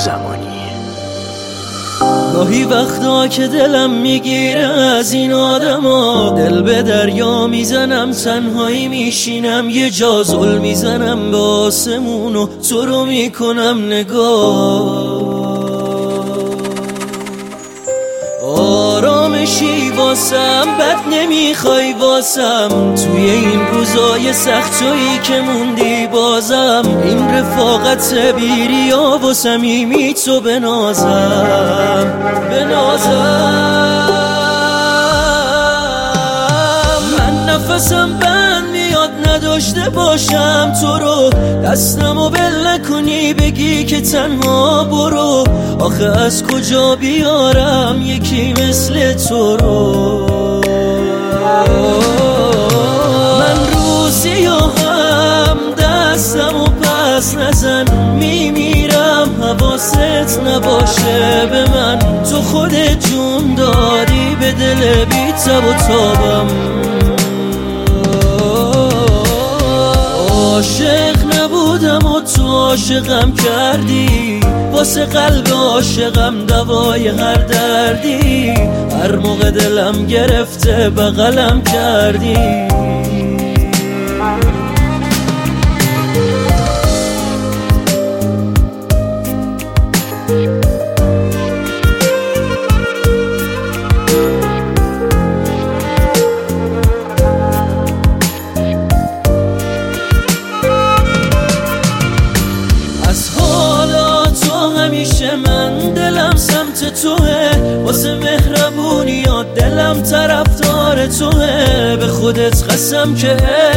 زمانی. گاهی وقتا که دلم میگیره از این آدما، دل به دریا میزنم، تنهایی میشینم یه جا، زل میزنم به آسمون و تو رو میکنم نگاه. آرامشی واسم بد نمیخوای واسم، توی این روزای سخت تویی که موندی بازم، این رفاقت بیریا و صمیمی تو بنازم. من نفسم بند میاد نداشته باشم تو رو، دستمو بل نکنی بگی که تنها برو، آخه از کجا بیارم یکی مثل تو رو. من روزی هم دستمو پس نزن، میمیرم حواست نباشه به من، تو خودت جون داری به دل بی تب و تابم. عاشق نبودم و تو عاشقم کردی، واسه قلب عاشقم دوای هر دردی، هر موقع دلم گرفته بغلم کردی. همیشه من دلم سمت توه، واسه مهربونیات دلم طرفدار توه، به خودت قسم که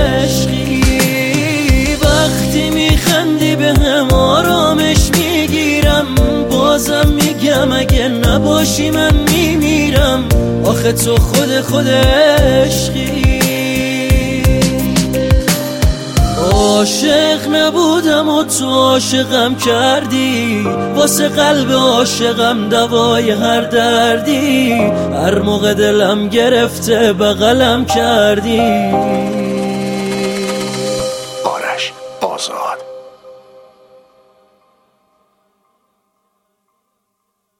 عشقی، وقتی میخندی به هم آرامش میگیرم، بازم میگم اگه نباشی من میمیرم، آخه تو خود عشقی. عاشق نبودم و تو عاشقم کردی، واسه قلب عاشقم دوای هر دردی، هر موقع دلم گرفته بغلم کردی. آرش بازار.